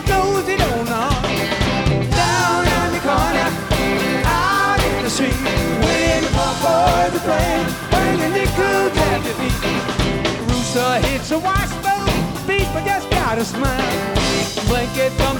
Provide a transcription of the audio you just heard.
he blows it on on. Down in the corner, out in the street, when the poor boys are playing, bringing nickels at the feet. Rooster hits a washboard, people just gotta smile. Blanket